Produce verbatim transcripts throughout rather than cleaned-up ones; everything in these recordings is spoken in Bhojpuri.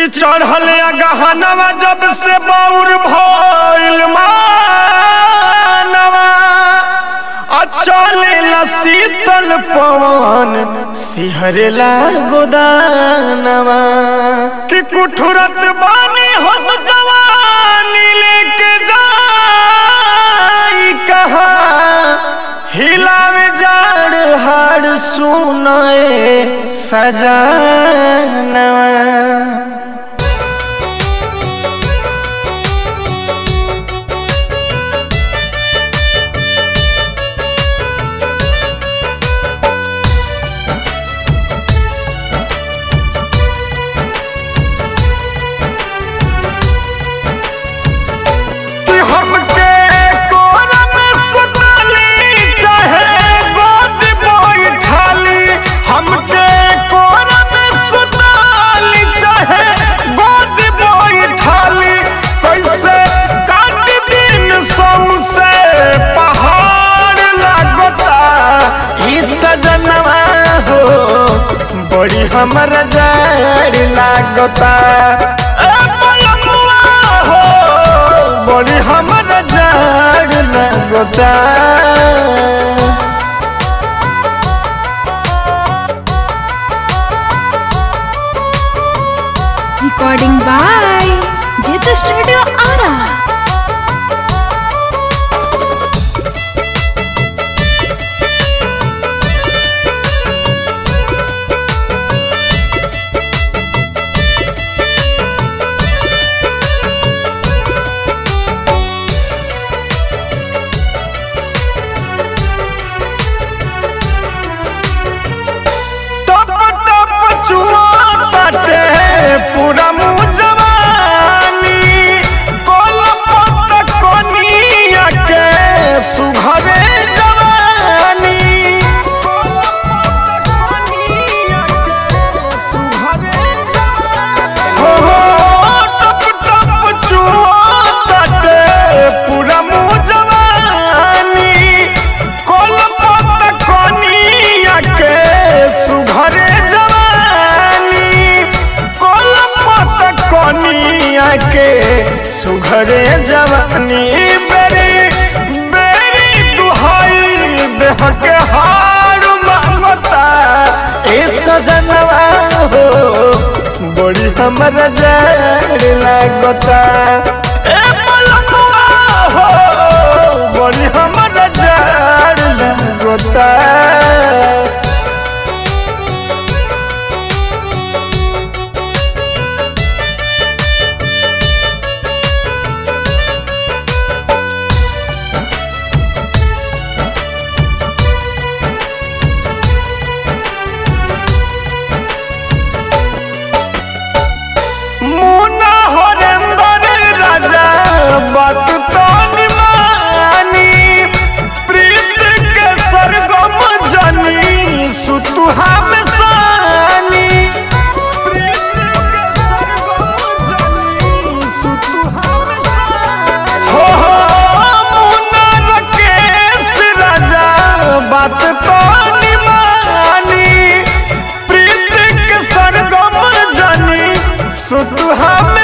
कि चढ़ल गहनवा जब से बाउर भइल मानवा चलेला शीतल पवन सिहरेला गोदानवा कि कुठुरत बानी हम जवानी लेके जाई कहाँ हिलावे जाड़ हाड़ सुनाए सजनवा बड़ी हमरा जाड़ लागता हो बड़ी हमरा जाड़ लागता recording by Jetu studio Arrah. पूरा मुँह जवानी कोलपत कोनिया के सुघरे जवानी हो हो टप टप चुआते पूरा मुँह जवानी कोलपत कोनिया के सुघरे कनिया के सुघरे जवानी बेरी बेरी दुहाई देह के हार मांगता ए सजनवा हो बड़ी हमरा जाड़ लागता ए मलमवा हो बड़ी हमरा जाड़ लागता बात तो निमानी प्रीत के सरगम जनी सुतुहा में सानी प्रीत के सरगम जनी सुतुहा में सानी हो हो मुन्ना राकेश राजा बात तो निमानी प्रीत के सरगम जनी सुतुहा में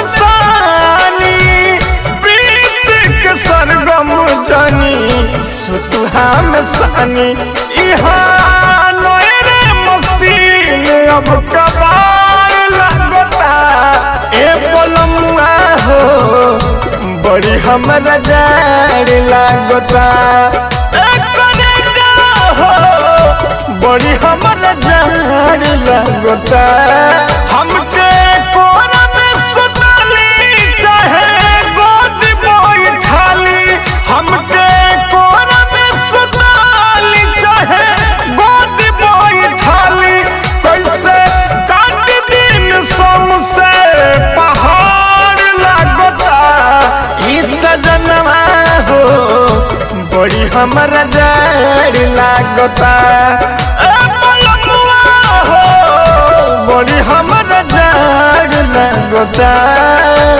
जानी सुतुहा में सानी इहाँ नोरे मसीन अब कबार लगता ए बोलमुआ हो बड़ी हमरा जाड़ लागता ए कलेजा हो बड़ी हमरा जाड़ लागता हमके कोरा में सुताली चाहे गोद बोई खाली हमके कोरा में सुताली चाहे गोद बोई ठाली कैसे काट दिन सबसे पहाड़ लागता ई सजनवा हो बड़ी हमरा जाड़ लागता ए मलमवा हो बड़ी हमरा जाड़ लागता।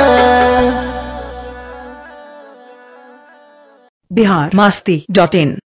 बिहार मस्ती डॉट इन।